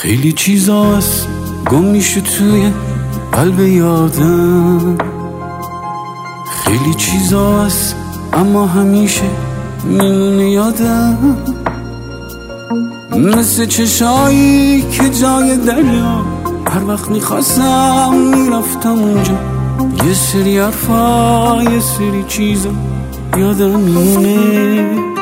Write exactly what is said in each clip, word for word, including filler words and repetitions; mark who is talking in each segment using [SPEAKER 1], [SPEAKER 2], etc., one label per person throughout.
[SPEAKER 1] خیلی چیزاست گم میشه توی قلب یادم، خیلی چیزاست اما همیشه میمونه یادم، مثل چشایی که جای دریا هر وقت میخواستم میرفتم اونجا، یه سری حرفا یه سری چیزا یادم میمونه،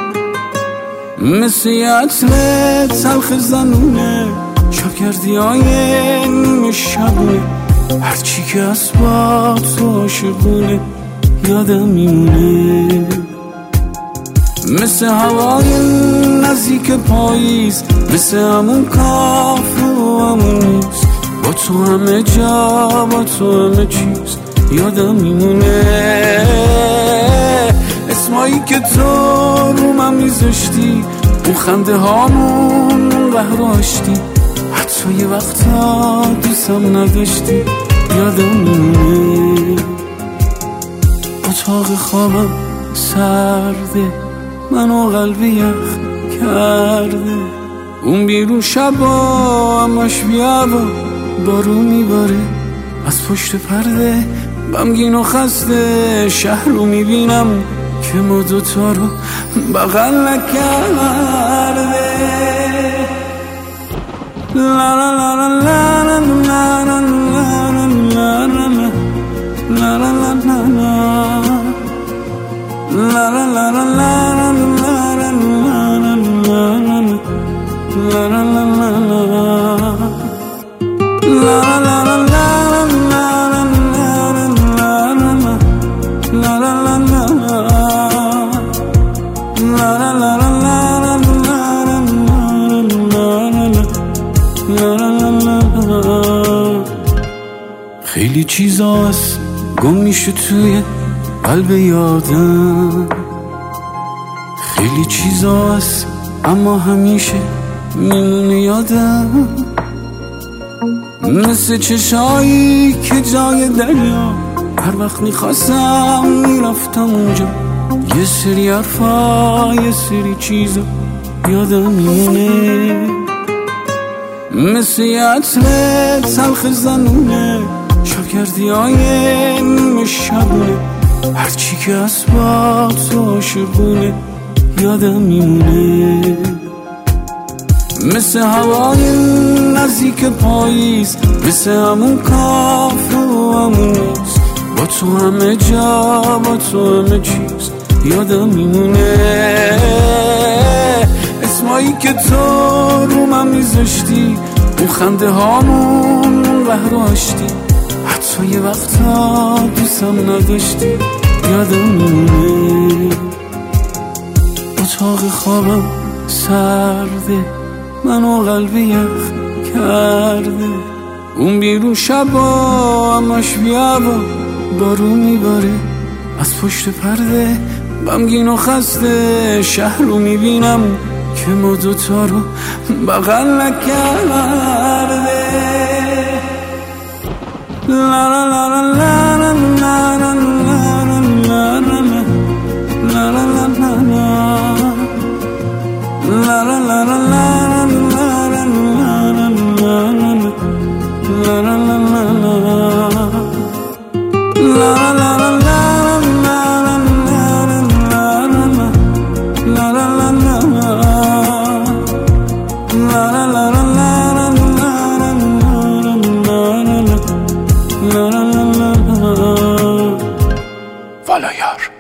[SPEAKER 1] مثل یه عطر تلخ زنونه شبگردی های نیمه شبونه، هرچی که اسباب تو عاشقونه یادم میمونه، مثل هوای نزدیک پاییز، مثل همون کاف و همون میز، با تو همه جا با تو همه چیز یادم میمونه، اسمایی که تو رو من میذاشتی، اون خنده هامون اون قهر و آشتی، حتی یه وقتا دوستم نداشتی یادم میمونه، اتاق خوابم سرده منو قلبی یخ کرده، اون بیرون شبا همش بیابا بارون میباره، از پشت پرده غمگین و خسته شهر رو میبینم که ما دوتا رو بغل نکرده، لا لا لا لا لا لا لا لا لا لا خیلی چیزاست گم میشه توی قلب یادم، خیلی چیزاست اما همیشه میمونه یادم، مثل چشایی که جای دریا هر وقت میخواستم میرفتم اونجا، یه سری حرفا یه سری چیزا یادم میمونه، مثل یه عطر تلخ زنونه شبگردی های نیمه شبونه، هرچی که اسباب تو عاشقونه یادم میمونه، مثل هوای نزدیک پاییز، مثل همون کاف و همون میز، با تو همه جا با تو همه چیز یادم میمونه، اسمایی که تو رو من میذاشتی، اون خنده هامون اون قهر و آشتی، حتی یه وقتا دوستم نداشتی یادم میمونه، اتاق خوابم سرده منو قلبی یخ کرده، اون بیرون شبا همش بیابا بارون میباره، از پشت پرده غمگین و خسته شهر رو میبینم که ما دوتا رو بغل نکرده، لا لا لا لا لا لا لا لا لا
[SPEAKER 2] والا یار